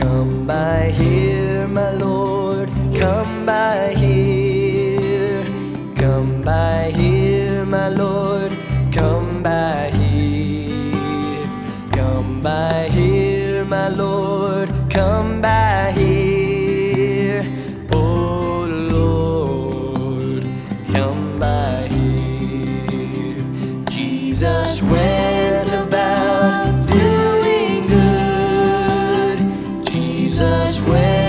Come by here, my Lord, come by here. Come by here, my Lord, come by here. Come by here, my Lord, come by here. Oh Lord, come by here. Jesus went about doing good. Jesus went